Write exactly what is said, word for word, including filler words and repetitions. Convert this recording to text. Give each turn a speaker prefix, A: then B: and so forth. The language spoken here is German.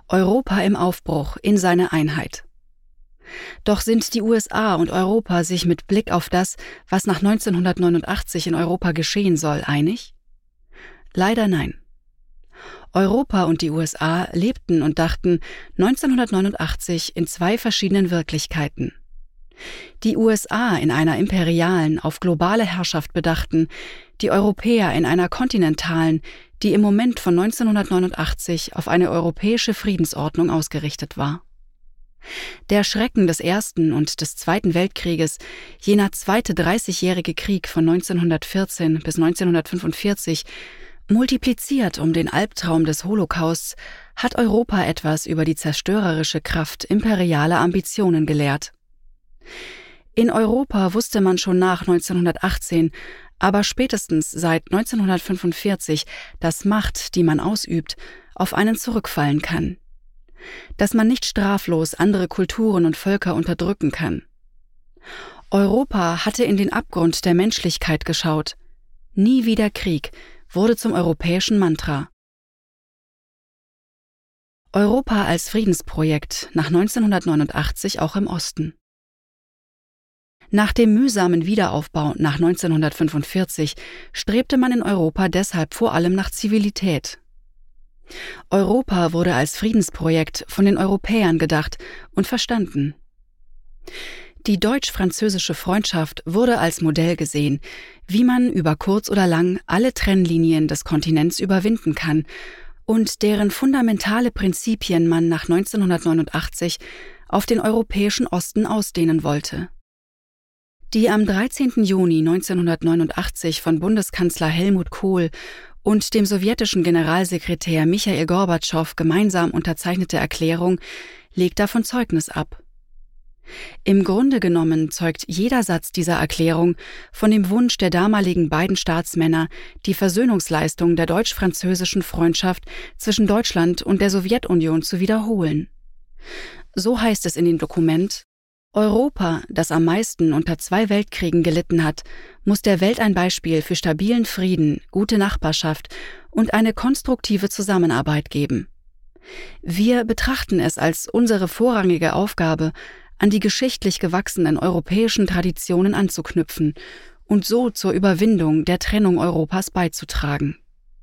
A: Europa im Aufbruch in seine Einheit. Doch sind die U S A und Europa sich mit Blick auf das, was nach neunzehnhundertneunundachtzig in Europa geschehen soll, einig? Leider nein. Europa und die U S A lebten und dachten neunzehnhundertneunundachtzig in zwei verschiedenen Wirklichkeiten. Die U S A in einer imperialen, auf globale Herrschaft bedachten, die Europäer in einer kontinentalen, die im Moment von neunzehnhundertneunundachtzig auf eine europäische Friedensordnung ausgerichtet war. Der Schrecken des Ersten und des Zweiten Weltkrieges, jener zweite dreißigjährige Krieg von neunzehnhundertvierzehn bis neunzehnhundertfünfundvierzig, multipliziert um den Albtraum des Holocausts, hat Europa etwas über die zerstörerische Kraft imperialer Ambitionen gelehrt. In Europa wusste man schon nach neunzehnhundertachtzehn, aber spätestens seit neunzehnhundertfünfundvierzig, dass Macht, die man ausübt, auf einen zurückfallen kann. Dass man nicht straflos andere Kulturen und Völker unterdrücken kann. Europa hatte in den Abgrund der Menschlichkeit geschaut. Nie wieder Krieg wurde zum europäischen Mantra. Europa als Friedensprojekt nach neunzehnhundertneunundachtzig auch im Osten. Nach dem mühsamen Wiederaufbau nach neunzehnhundertfünfundvierzig strebte man in Europa deshalb vor allem nach Zivilität. Europa wurde als Friedensprojekt von den Europäern gedacht und verstanden. Die deutsch-französische Freundschaft wurde als Modell gesehen, wie man über kurz oder lang alle Trennlinien des Kontinents überwinden kann und deren fundamentale Prinzipien man nach neunzehnhundertneunundachtzig auf den europäischen Osten ausdehnen wollte. Die am dreizehnten Juni neunzehnhundertneunundachtzig von Bundeskanzler Helmut Kohl und dem sowjetischen Generalsekretär Michail Gorbatschow gemeinsam unterzeichnete Erklärung legt davon Zeugnis ab. Im Grunde genommen zeugt jeder Satz dieser Erklärung von dem Wunsch der damaligen beiden Staatsmänner, die Versöhnungsleistung der deutsch-französischen Freundschaft zwischen Deutschland und der Sowjetunion zu wiederholen. So heißt es in dem Dokument: Europa, das am meisten unter zwei Weltkriegen gelitten hat, muss der Welt ein Beispiel für stabilen Frieden, gute Nachbarschaft und eine konstruktive Zusammenarbeit geben. Wir betrachten es als unsere vorrangige Aufgabe, an die geschichtlich gewachsenen europäischen Traditionen anzuknüpfen und so zur Überwindung der Trennung Europas beizutragen.